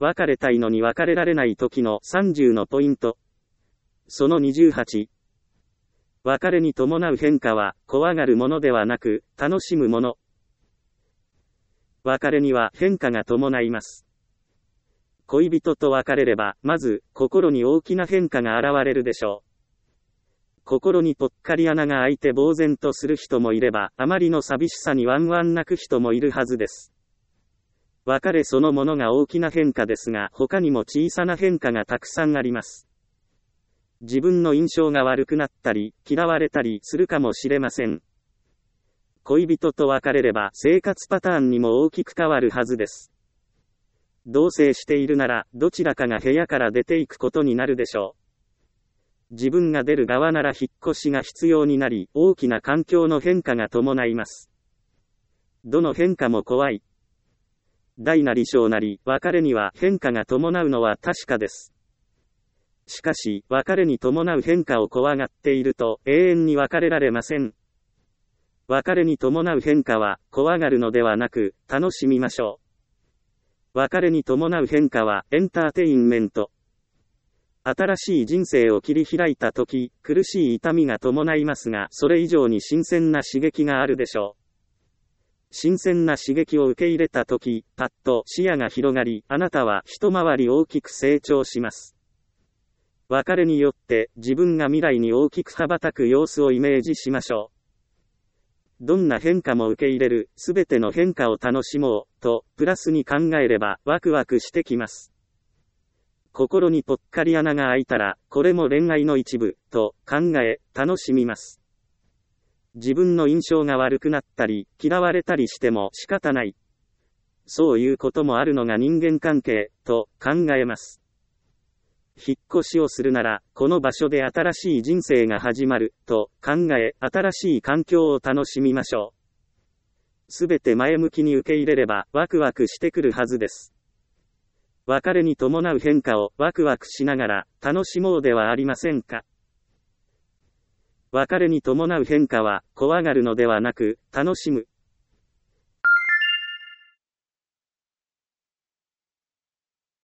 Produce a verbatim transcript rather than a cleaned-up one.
別れたいのに別れられない時のさんじゅうのポイント。そのにじゅうはち。別れに伴う変化は、怖がるものではなく、楽しむもの。別れには変化が伴います。恋人と別れれば、まず、心に大きな変化が現れるでしょう。心にぽっかり穴が開いて呆然とする人もいれば、あまりの寂しさにワンワン泣く人もいるはずです。別れそのものが大きな変化ですが、他にも小さな変化がたくさんあります。自分の印象が悪くなったり、嫌われたりするかもしれません。恋人と別れれば生活パターンにも大きく変わるはずです。同棲しているなら、どちらかが部屋から出ていくことになるでしょう。自分が出る側なら引っ越しが必要になり、大きな環境の変化が伴います。どの変化も怖い。大なり小なり、別れには変化が伴うのは確かです。しかし、別れに伴う変化を怖がっていると、永遠に別れられません。別れに伴う変化は、怖がるのではなく、楽しみましょう。別れに伴う変化は、エンターテインメント。新しい人生を切り開いたとき、苦しい痛みが伴いますが、それ以上に新鮮な刺激があるでしょう。新鮮な刺激を受け入れたとき、パッと視野が広がり、あなたは一回り大きく成長します。別れによって自分が未来に大きく羽ばたく様子をイメージしましょう。どんな変化も受け入れる、すべての変化を楽しもう、と、プラスに考えれば、ワクワクしてきます。心にぽっかり穴が開いたら、これも恋愛の一部、と考え、楽しみます。自分の印象が悪くなったり、嫌われたりしても仕方ない。そういうこともあるのが人間関係、と考えます。引っ越しをするなら、この場所で新しい人生が始まる、と考え、新しい環境を楽しみましょう。すべて前向きに受け入れれば、ワクワクしてくるはずです。別れに伴う変化をワクワクしながら、楽しもうではありませんか。別れに伴う変化は、怖がるのではなく、楽しむ。